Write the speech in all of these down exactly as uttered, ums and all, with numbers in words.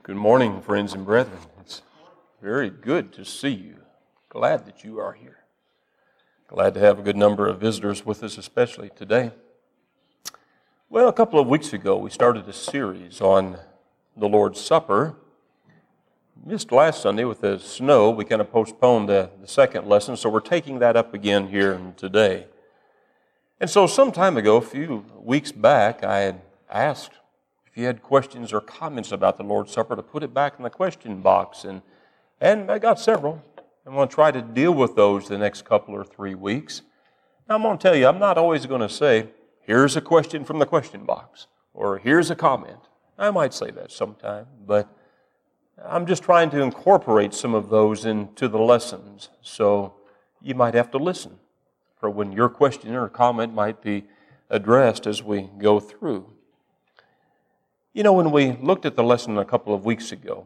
Good morning, friends and brethren. It's very good to see you. Glad that you are here. Glad to have a good number of visitors with us, especially today. Well, a couple of weeks ago, we started a series on the Lord's Supper. Missed last Sunday with the snow. We kind of postponed the, the second lesson, so we're taking that up again here today. And so some time ago, a few weeks back, I had asked if you had questions or comments about the Lord's Supper to put it back in the question box, and, and I got several. I'm going to try to deal with those the next couple or three weeks. Now, I'm going to tell you, I'm not always going to say, here's a question from the question box, or here's a comment. I might say that sometime, but I'm just trying to incorporate some of those into the lessons, so you might have to listen for when your question or comment might be addressed as we go through. You know, when we looked at the lesson a couple of weeks ago,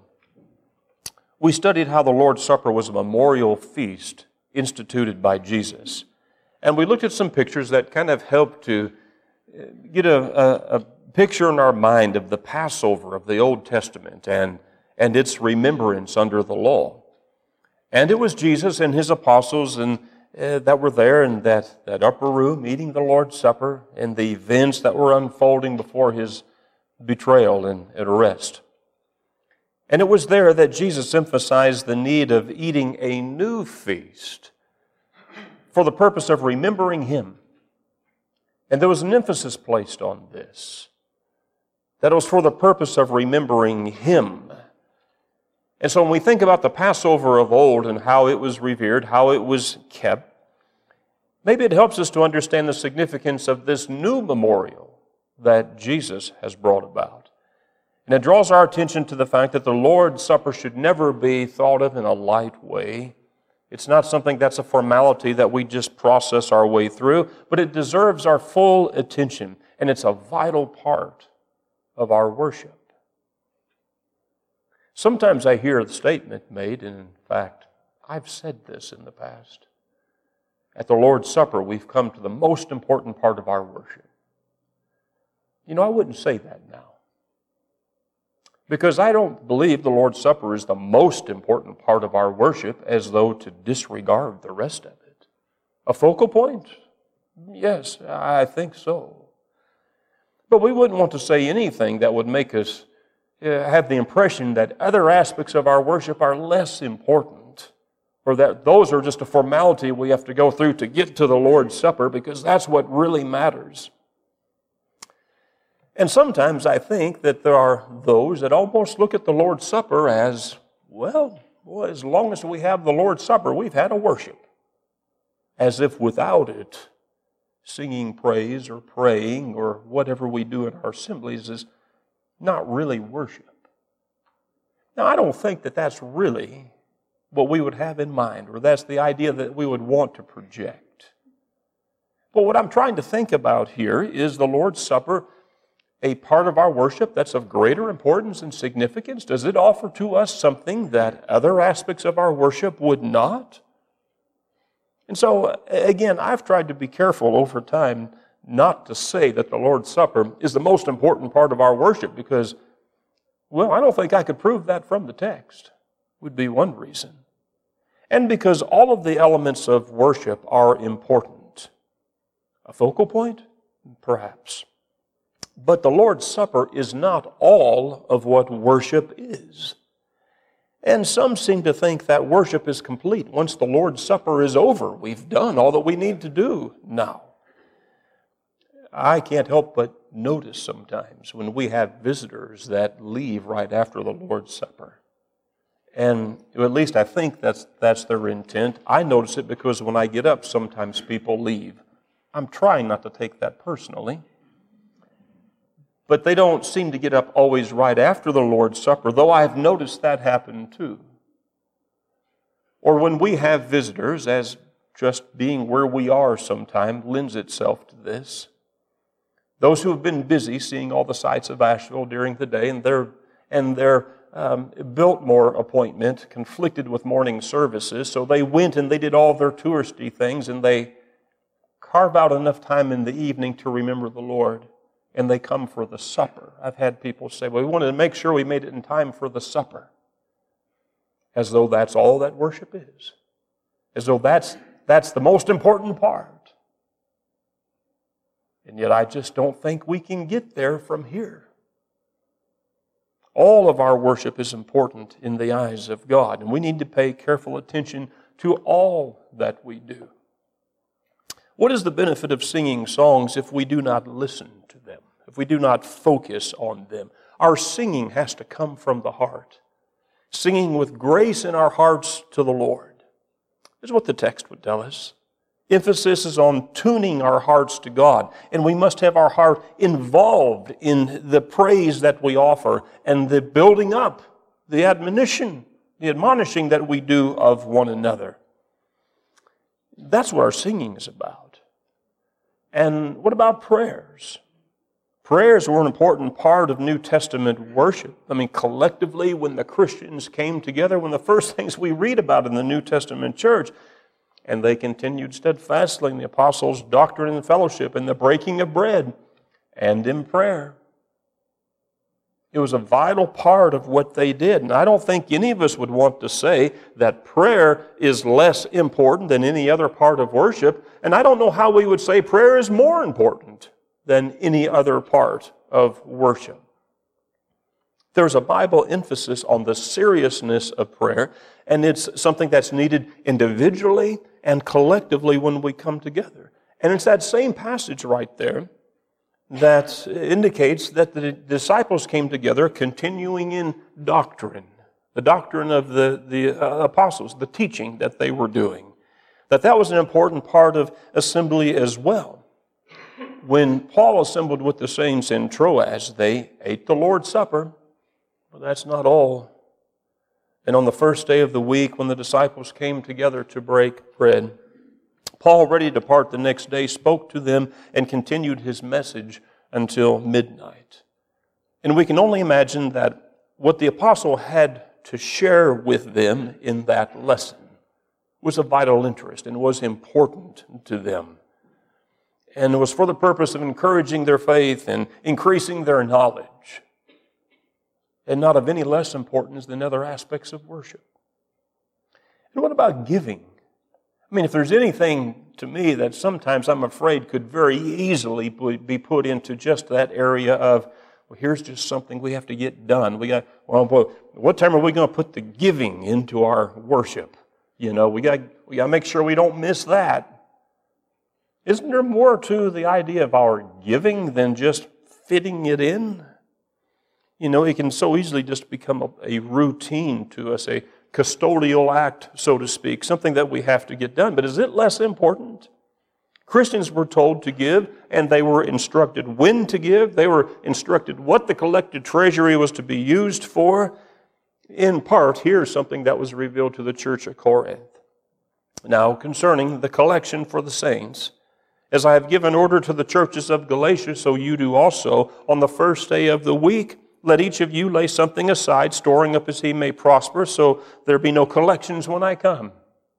we studied how the Lord's Supper was a memorial feast instituted by Jesus. And we looked at some pictures that kind of helped to get a, a, a picture in our mind of the Passover of the Old Testament and, and its remembrance under the law. And it was Jesus and his apostles and uh, that were there in that, that upper room eating the Lord's Supper and the events that were unfolding before his betrayal and arrest. And it was there that Jesus emphasized the need of eating a new feast for the purpose of remembering him. And there was an emphasis placed on this, that it was for the purpose of remembering him. And so when we think about the Passover of old and how it was revered, how it was kept, maybe it helps us to understand the significance of this new memorial that Jesus has brought about. And it draws our attention to the fact that the Lord's Supper should never be thought of in a light way. It's not something that's a formality that we just process our way through, but it deserves our full attention, and it's a vital part of our worship. Sometimes I hear the statement made, and in fact, I've said this in the past. At the Lord's Supper, we've come to the most important part of our worship. You know, I wouldn't say that now, because I don't believe the Lord's Supper is the most important part of our worship as though to disregard the rest of it. A focal point? Yes, I think so. But we wouldn't want to say anything that would make us have the impression that other aspects of our worship are less important, or that those are just a formality we have to go through to get to the Lord's Supper, because that's what really matters. And sometimes I think that there are those that almost look at the Lord's Supper as, well, well, as long as we have the Lord's Supper, we've had a worship. As if without it, singing praise or praying or whatever we do in our assemblies is not really worship. Now, I don't think that that's really what we would have in mind, or that's the idea that we would want to project. But what I'm trying to think about here is the Lord's Supper a part of our worship that's of greater importance and significance? Does it offer to us something that other aspects of our worship would not? And so, again, I've tried to be careful over time not to say that the Lord's Supper is the most important part of our worship because, well, I don't think I could prove that from the text, would be one reason. And because all of the elements of worship are important. A focal point? Perhaps. But the Lord's Supper is not all of what worship is. And some seem to think that worship is complete. Once the Lord's Supper is over, we've done all that we need to do now. I can't help but notice sometimes when we have visitors that leave right after the Lord's Supper. And at least I think that's, that's their intent. I notice it because when I get up, sometimes people leave. I'm trying not to take that personally. But they don't seem to get up always right after the Lord's Supper, though I've noticed that happen too. Or when we have visitors, as just being where we are sometime lends itself to this. Those who have been busy seeing all the sights of Asheville during the day and their, and their um, Biltmore appointment conflicted with morning services, so they went and they did all their touristy things and they carve out enough time in the evening to remember the Lord. and they come for the supper. I've had people say, well, we wanted to make sure we made it in time for the supper. As though that's all that worship is. As though that's, that's the most important part. And yet I just don't think we can get there from here. All of our worship is important in the eyes of God, and we need to pay careful attention to all that we do. What is the benefit of singing songs if we do not listen to them, if we do not focus on them? Our singing has to come from the heart, singing with grace in our hearts to the Lord. This is what the text would tell us. Emphasis is on tuning our hearts to God, and we must have our heart involved in the praise that we offer and the building up, the admonition, the admonishing that we do of one another. That's what our singing is about. And what about prayers? Prayers were an important part of New Testament worship. I mean, collectively, when the Christians came together, one of the first things we read about in the New Testament church, and they continued steadfastly in the apostles' doctrine and fellowship, in the breaking of bread, and in prayer. It was a vital part of what they did. And I don't think any of us would want to say that prayer is less important than any other part of worship. And I don't know how we would say prayer is more important than any other part of worship. There's a Bible emphasis on the seriousness of prayer, and it's something that's needed individually and collectively when we come together. And it's that same passage right there that indicates that the disciples came together continuing in doctrine, the doctrine of the, the uh, apostles, the teaching that they were doing, that that was an important part of assembly as well. When Paul assembled with the saints in Troas, they ate the Lord's Supper, but that's not all. And on the first day of the week, when the disciples came together to break bread, Paul, ready to depart the next day, spoke to them and continued his message until midnight. And we can only imagine that what the apostle had to share with them in that lesson was of vital interest and was important to them. And it was for the purpose of encouraging their faith and increasing their knowledge, and not of any less importance than other aspects of worship. And what about giving? I mean, if there's anything to me that sometimes I'm afraid could very easily be put into just that area of, well, here's just something we have to get done. We got, well, what time are we going to put the giving into our worship? You know, we got we got to make sure we don't miss that. Isn't there more to the idea of our giving than just fitting it in? You know, it can so easily just become a, a routine to us, a custodial act, so to speak, something that we have to get done. But is it less important? Christians were told to give, and they were instructed when to give. They were instructed what the collected treasury was to be used for. In part, here's something that was revealed to the church at Corinth. Now, concerning the collection for the saints, as I have given order to the churches of Galatia, so you do also, on the first day of the week, let each of you lay something aside, storing up as he may prosper, so there be no collections when I come.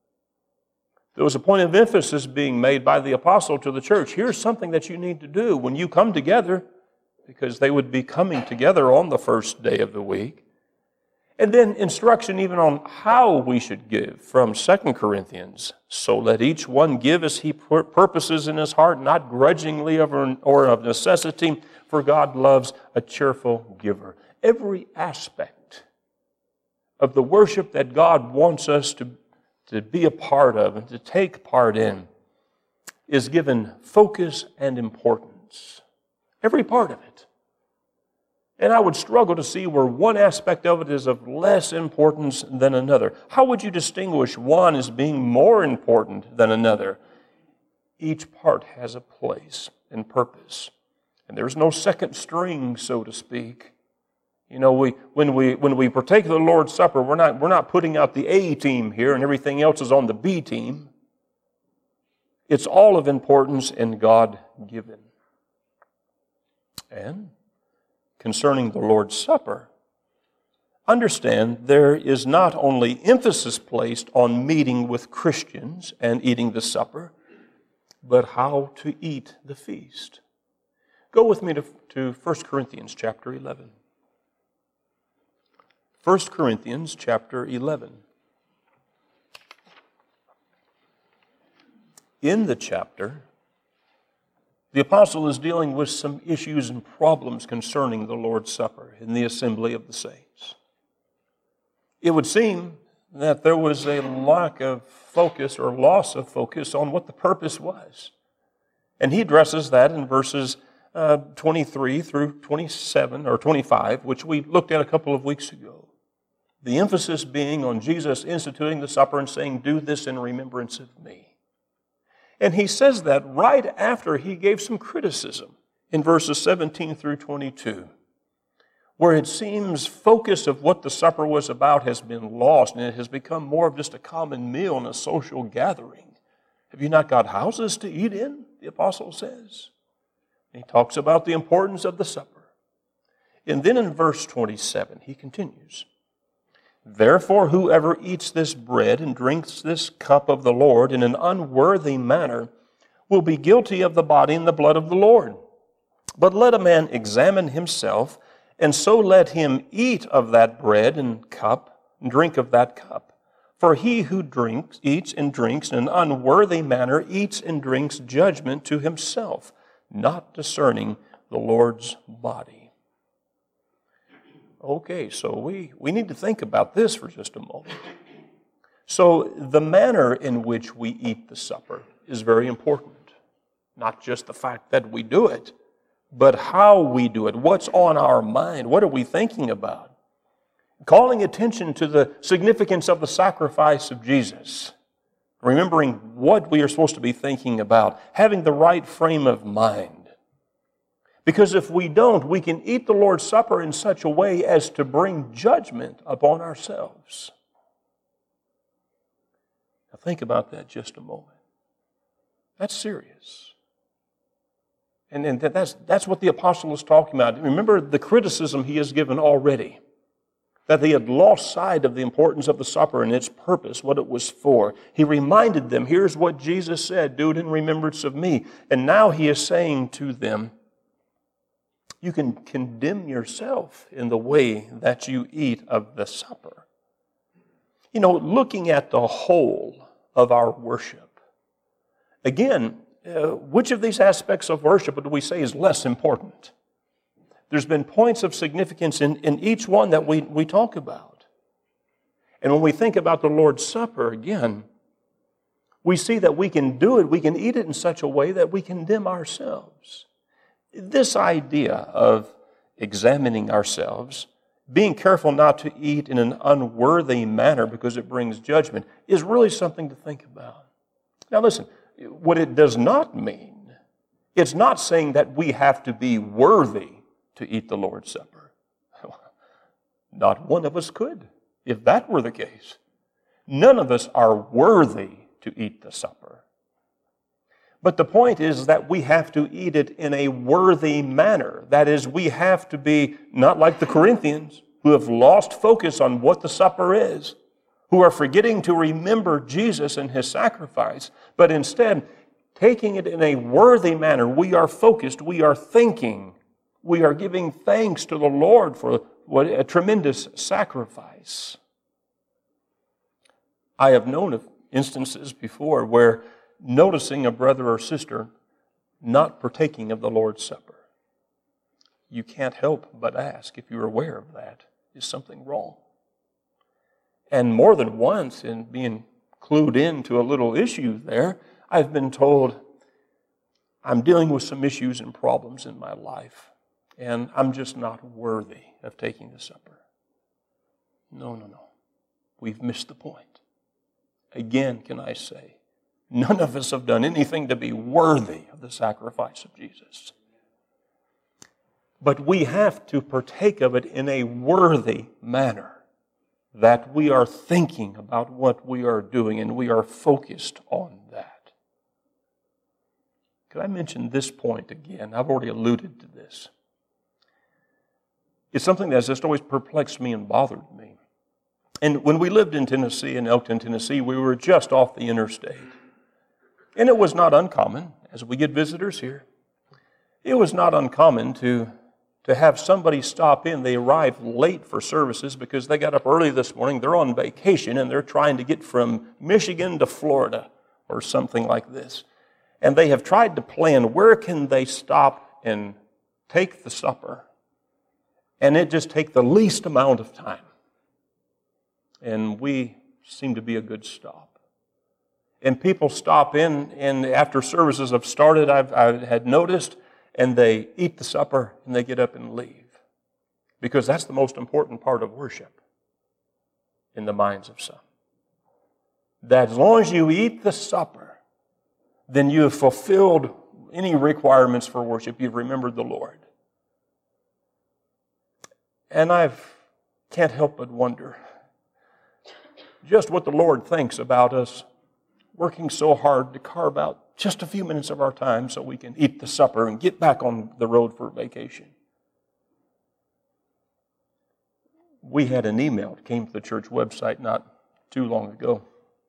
There was a point of emphasis being made by the apostle to the church. Here's something that you need to do when you come together, because they would be coming together on the first day of the week. And then instruction even on how we should give from Second Corinthians. So let each one give as he purposes in his heart, not grudgingly or of necessity, for God loves a cheerful giver. Every aspect of the worship that God wants us to, to be a part of and to take part in is given focus and importance. Every part of it. And I would struggle to see where one aspect of it is of less importance than another. How would you distinguish one as being more important than another? Each part has a place and purpose. And there's no second string, so to speak. You know, we when we when we partake of the Lord's Supper, we're not we're not putting out the A team here and everything else is on the B team. It's all of importance and God-given. And concerning the Lord's Supper, understand there is not only emphasis placed on meeting with Christians and eating the supper, but how to eat the feast. Go with me to, to First Corinthians chapter eleven. First Corinthians chapter eleven. In the chapter, the apostle is dealing with some issues and problems concerning the Lord's Supper in the assembly of the saints. It would seem that there was a lack of focus or loss of focus on what the purpose was. And he addresses that in verses uh, twenty-three through twenty-seven or twenty-five, which we looked at a couple of weeks ago. The emphasis being on Jesus instituting the supper and saying, "Do this in remembrance of me." And he says that right after he gave some criticism in verses seventeen through twenty-two, where it seems focus of what the supper was about has been lost and it has become more of just a common meal and a social gathering. Have you not got houses to eat in? The apostle says. And he talks about the importance of the supper. And then in verse twenty-seven, he continues, "Therefore, whoever eats this bread and drinks this cup of the Lord in an unworthy manner will be guilty of the body and the blood of the Lord. But let a man examine himself, and so let him eat of that bread and cup, and drink of that cup. For he who drinks, eats and drinks in an unworthy manner eats and drinks judgment to himself, not discerning the Lord's body." Okay, so we, we need to think about this for just a moment. So the manner in which we eat the supper is very important. Not just the fact that we do it, but how we do it. What's on our mind? What are we thinking about? Calling attention to the significance of the sacrifice of Jesus. Remembering what we are supposed to be thinking about. Having the right frame of mind. Because if we don't, we can eat the Lord's Supper in such a way as to bring judgment upon ourselves. Now think about that just a moment. That's serious. And, and that's, that's what the apostle is talking about. Remember the criticism he has given already. That they had lost sight of the importance of the supper and its purpose, what it was for. He reminded them, here's what Jesus said, "Do it in remembrance of me." And now he is saying to them, you can condemn yourself in the way that you eat of the supper. You know, looking at the whole of our worship, again, uh, which of these aspects of worship do we say is less important? There's been points of significance in, in each one that we, we talk about. And when we think about the Lord's Supper, again, we see that we can do it, we can eat it in such a way that we condemn ourselves. This idea of examining ourselves, being careful not to eat in an unworthy manner because it brings judgment, is really something to think about. Now listen, what it does not mean, it's not saying that we have to be worthy to eat the Lord's Supper. Not one of us could, if that were the case. None of us are worthy to eat the supper. But the point is that we have to eat it in a worthy manner. That is, we have to be not like the Corinthians, who have lost focus on what the supper is, who are forgetting to remember Jesus and His sacrifice, but instead taking it in a worthy manner. We are focused, we are thinking, we are giving thanks to the Lord for what a tremendous sacrifice. I have known of instances before where noticing a brother or sister not partaking of the Lord's Supper, you can't help but ask, if you're aware of that, is something wrong? And more than once, in being clued into a little issue there, I've been told, I'm dealing with some issues and problems in my life, and I'm just not worthy of taking the supper. No, no, no. We've missed the point. Again, can I say, none of us have done anything to be worthy of the sacrifice of Jesus. But we have to partake of it in a worthy manner, that we are thinking about what we are doing and we are focused on that. Could I mention this point again? I've already alluded to this. It's something that's just always perplexed me and bothered me. And when we lived in Tennessee, in Elkton, Tennessee, we were just off the interstate. And it was not uncommon, as we get visitors here, it was not uncommon to, to have somebody stop in. They arrive late for services because they got up early this morning. They're on vacation and they're trying to get from Michigan to Florida or something like this. And they have tried to plan where can they stop and take the supper, and it just take the least amount of time. And we seem to be a good stop. And people stop in, and after services have started, I've, I had noticed, and they eat the supper, and they get up and leave. Because that's the most important part of worship in the minds of some. That as long as you eat the supper, then you have fulfilled any requirements for worship. You've remembered the Lord. And I can't help but wonder just what the Lord thinks about us working so hard to carve out just a few minutes of our time so we can eat the supper and get back on the road for vacation. We had an email that came to the church website not too long ago.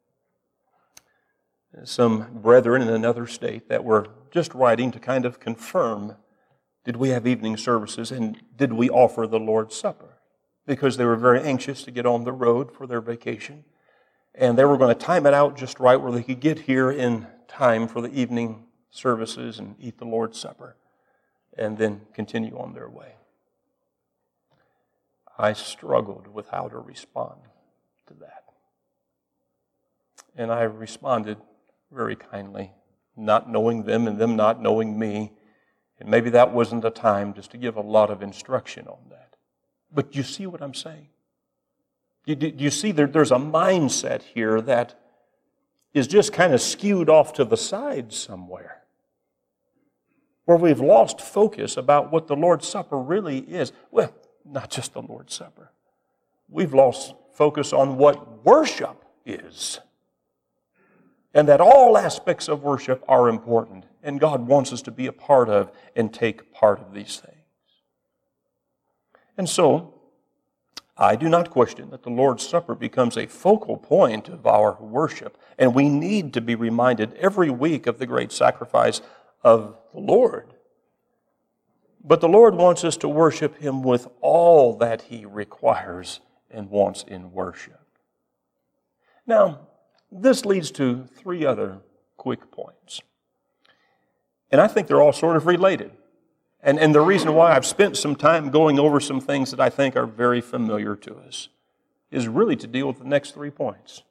Some brethren in another state that were just writing to kind of confirm, did we have evening services and did we offer the Lord's Supper? Because they were very anxious to get on the road for their vacation. And they were going to time it out just right where they could get here in time for the evening services and eat the Lord's Supper and then continue on their way. I struggled with how to respond to that. And I responded very kindly, not knowing them and them not knowing me. And maybe that wasn't a time just to give a lot of instruction on that. But you see what I'm saying? You, do you see there, there's a mindset here that is just kind of skewed off to the side somewhere, where we've lost focus about what the Lord's Supper really is. Well, not just the Lord's Supper. We've lost focus on what worship is. And that all aspects of worship are important. And God wants us to be a part of and take part of these things. And so, I do not question that the Lord's Supper becomes a focal point of our worship. And we need to be reminded every week of the great sacrifice of the Lord. But the Lord wants us to worship Him with all that He requires and wants in worship. Now, this leads to three other quick points. And I think they're all sort of related. And, and the reason why I've spent some time going over some things that I think are very familiar to us is really to deal with the next three points.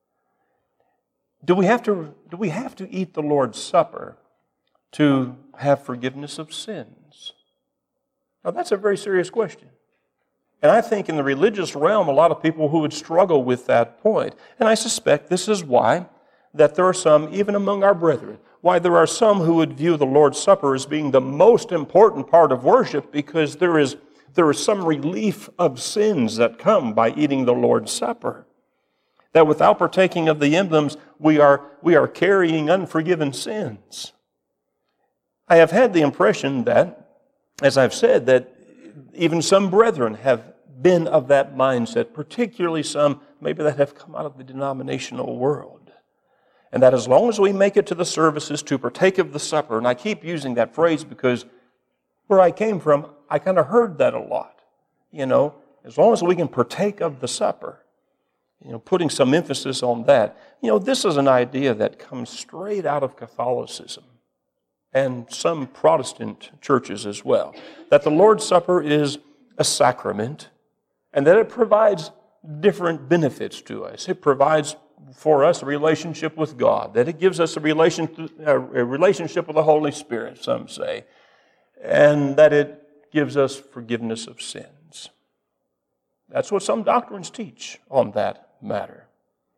Do we have to, do we have to eat the Lord's Supper to have forgiveness of sins? Now, that's a very serious question. And I think in the religious realm, a lot of people who would struggle with that point. And I suspect this is why that there are some, even among our brethren, why there are some who would view the Lord's Supper as being the most important part of worship, because there is, there is some relief of sins that come by eating the Lord's Supper. That without partaking of the emblems, we are, we are carrying unforgiven sins. I have had the impression that, as I've said, that even some brethren have been of that mindset, particularly some maybe that have come out of the denominational world. And that as long as we make it to the services to partake of the supper, and I keep using that phrase because where I came from, I kind of heard that a lot. You know, as long as we can partake of the supper, you know, putting some emphasis on that. You know, this is an idea that comes straight out of Catholicism and some Protestant churches as well, that the Lord's Supper is a sacrament and that it provides different benefits to us. It provides for us a relationship with God, that it gives us a, relation, a relationship with the Holy Spirit, some say, and that it gives us forgiveness of sins. That's what some doctrines teach on that matter.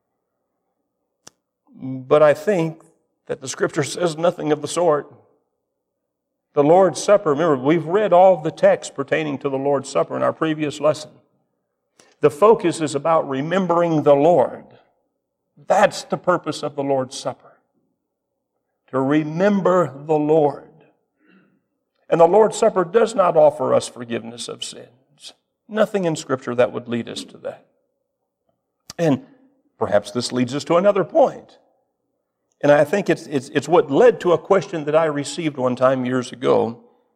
But I think that the Scripture says nothing of the sort. The Lord's Supper, remember, we've read all the texts pertaining to the Lord's Supper in our previous lesson. The focus is about remembering the Lord. That's the purpose of the Lord's Supper. To remember the Lord. And the Lord's Supper does not offer us forgiveness of sins. Nothing in Scripture that would lead us to that. And perhaps this leads us to another point. And I think it's, it's, it's what led to a question that I received one time years ago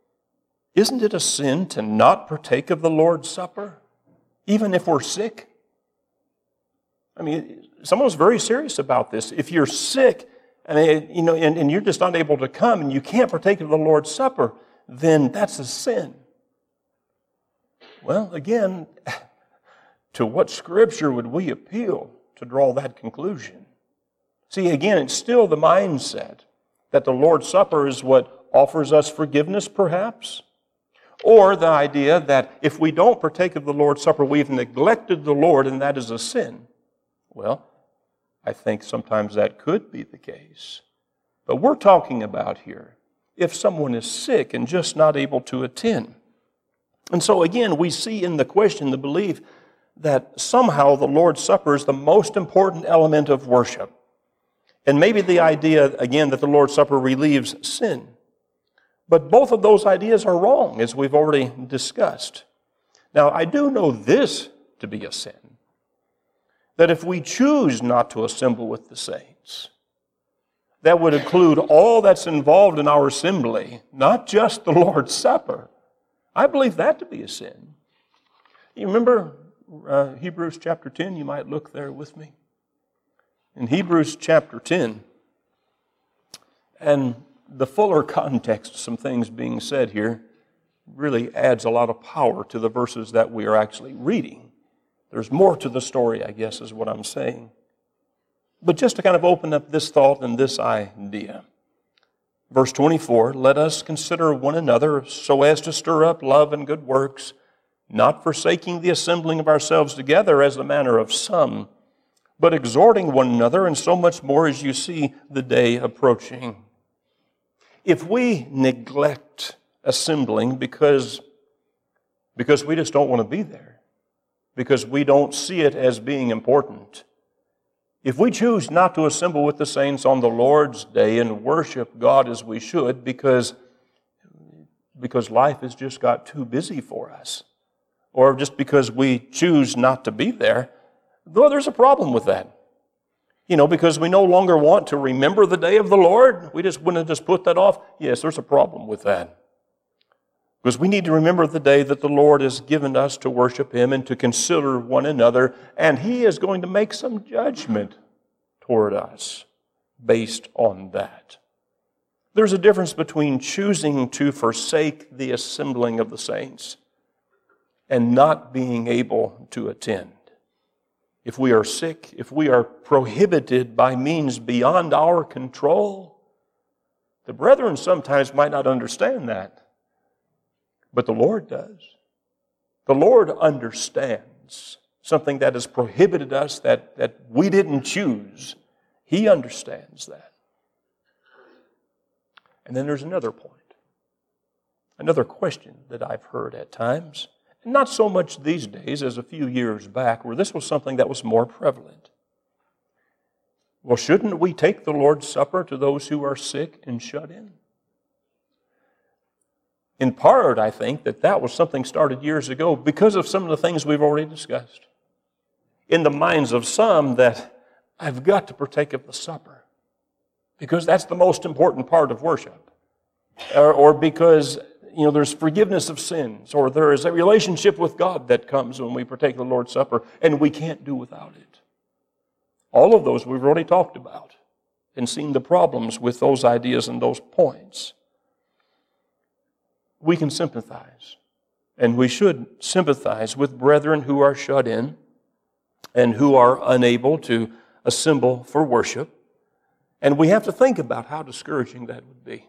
Isn't it a sin to not partake of the Lord's Supper, even if we're sick? I mean, someone's very serious about this. If you're sick, I mean, you know, and, and you're just unable to come and you can't partake of the Lord's Supper, then that's a sin. Well, again, to what Scripture would we appeal to draw that conclusion? See, again, it's still the mindset that the Lord's Supper is what offers us forgiveness, perhaps, or the idea that if we don't partake of the Lord's Supper, we've neglected the Lord and that is a sin. Well, I think sometimes that could be the case. But we're talking about here if someone is sick and just not able to attend. And so again, we see in the question the belief that somehow the Lord's Supper is the most important element of worship. And maybe the idea, again, that the Lord's Supper relieves sin. But both of those ideas are wrong, as we've already discussed. Now, I do know this to be a sin, that if we choose not to assemble with the saints, that would include all that's involved in our assembly, not just the Lord's Supper. I believe that to be a sin. You remember uh, Hebrews chapter ten? You might look there with me. In Hebrews chapter ten, and the fuller context, some things being said here, really adds a lot of power to the verses that we are actually reading. There's more to the story, I guess, is what I'm saying. But just to kind of open up this thought and this idea. Verse twenty-four, let us consider one another so as to stir up love and good works, not forsaking the assembling of ourselves together as the manner of some, but exhorting one another, and so much more as you see the day approaching. If we neglect assembling because, because we just don't want to be there, because we don't see it as being important, if we choose not to assemble with the saints on the Lord's day and worship God as we should because, because life has just got too busy for us, or just because we choose not to be there, though there's a problem with that. You know, because we no longer want to remember the day of the Lord. We just want to just put that off. Yes, there's a problem with that. Because we need to remember the day that the Lord has given us to worship Him and to consider one another, and He is going to make some judgment toward us based on that. There's a difference between choosing to forsake the assembling of the saints and not being able to attend. If we are sick, if we are prohibited by means beyond our control, the brethren sometimes might not understand that, but the Lord does. The Lord understands something that has prohibited us, that, that we didn't choose. He understands that. And then there's another point, another question that I've heard at times. Not so much these days as a few years back, where this was something that was more prevalent. Well, shouldn't we take the Lord's Supper to those who are sick and shut in? In part, I think that that was something started years ago because of some of the things we've already discussed. In the minds of some that I've got to partake of the supper because that's the most important part of worship. Or, or because You know, there's forgiveness of sins, or there is a relationship with God that comes when we partake of the Lord's Supper, and we can't do without it. All of those we've already talked about and seen the problems with those ideas and those points. We can sympathize, and we should sympathize with brethren who are shut in and who are unable to assemble for worship, and we have to think about how discouraging that would be.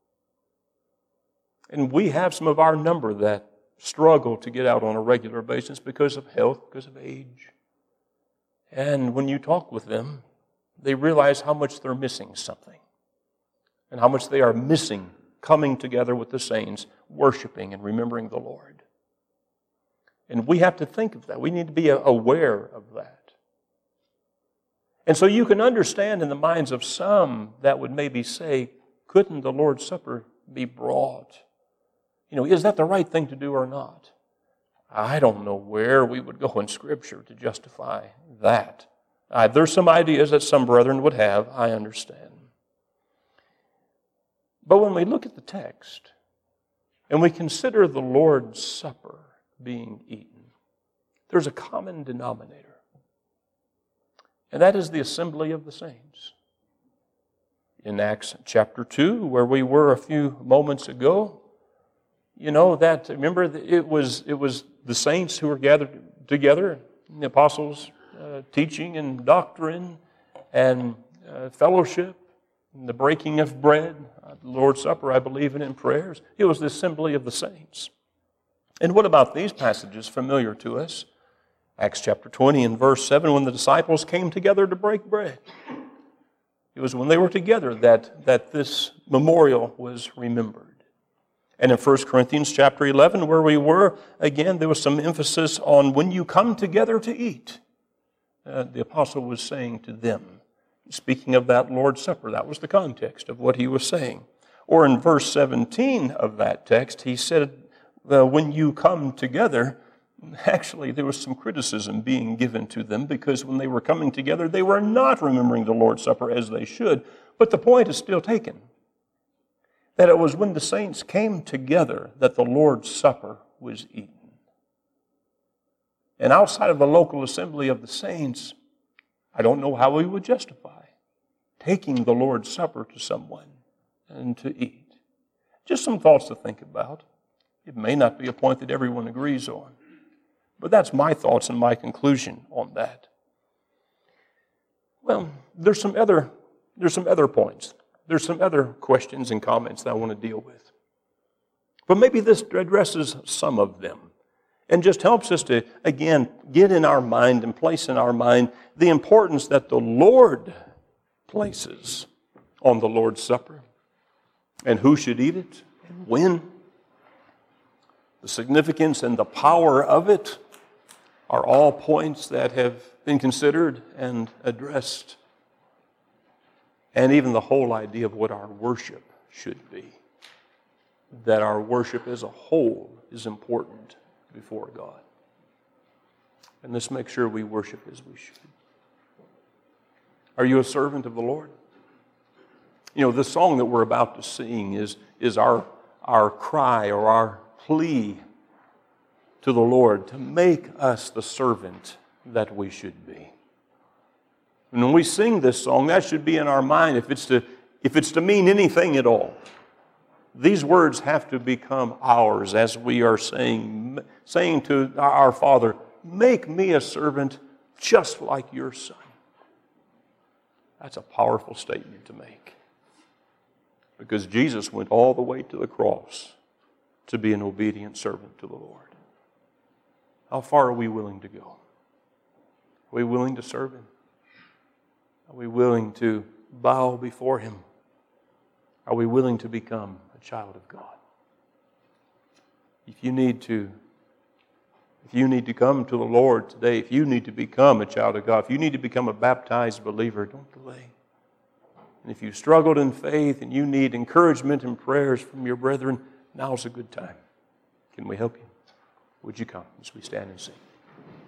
And we have some of our number that struggle to get out on a regular basis because of health, because of age. And when you talk with them, they realize how much they're missing something and how much they are missing coming together with the saints, worshiping and remembering the Lord. And we have to think of that. We need to be aware of that. And so you can understand in the minds of some that would maybe say, couldn't the Lord's Supper be brought? You know, is that the right thing to do or not? I don't know where we would go in Scripture to justify that. Uh, there's some ideas that some brethren would have, I understand. But when we look at the text, and we consider the Lord's Supper being eaten, there's a common denominator, and that is the assembly of the saints. In Acts chapter two, where we were a few moments ago, you know that, remember, it was, it was the saints who were gathered together, the apostles uh, teaching and doctrine and uh, fellowship, and the breaking of bread, uh, the Lord's Supper, I believe in, in prayers. It was the assembly of the saints. And what about these passages familiar to us? Acts chapter twenty and verse seven, when the disciples came together to break bread. It was when they were together that, that this memorial was remembered. And in First Corinthians chapter eleven, where we were, again, there was some emphasis on when you come together to eat. Uh, the apostle was saying to them, speaking of that Lord's Supper, that was the context of what he was saying. Or in verse seventeen of that text, he said, uh, when you come together, actually there was some criticism being given to them because when they were coming together, they were not remembering the Lord's Supper as they should. But the point is still taken. That it was when the saints came together that the Lord's Supper was eaten. And outside of the local assembly of the saints, I don't know how we would justify taking the Lord's Supper to someone and to eat. Just some thoughts to think about. It may not be a point that everyone agrees on, but that's my thoughts and my conclusion on that. Well, there's some other, there's some other points. There's some other questions and comments that I want to deal with. But maybe this addresses some of them and just helps us to, again, get in our mind and place in our mind the importance that the Lord places on the Lord's Supper and who should eat it and when. The significance and the power of it are all points that have been considered and addressed. And even the whole idea of what our worship should be. That our worship as a whole is important before God. And let's make sure we worship as we should. Are you a servant of the Lord? You know, the song that we're about to sing is, is our, our cry or our plea to the Lord to make us the servant that we should be. And when we sing this song, that should be in our mind if it's to, if it's to mean anything at all. These words have to become ours as we are saying, saying to our Father, make me a servant just like your Son. That's a powerful statement to make. Because Jesus went all the way to the cross to be an obedient servant to the Lord. How far are we willing to go? Are we willing to serve Him? Are we willing to bow before Him? Are we willing to become a child of God? If you need to, if you need to come to the Lord today, if you need to become a child of God, if you need to become a baptized believer, don't delay. And if you struggled in faith and you need encouragement and prayers from your brethren, now's a good time. Can we help you? Would you come as we stand and sing?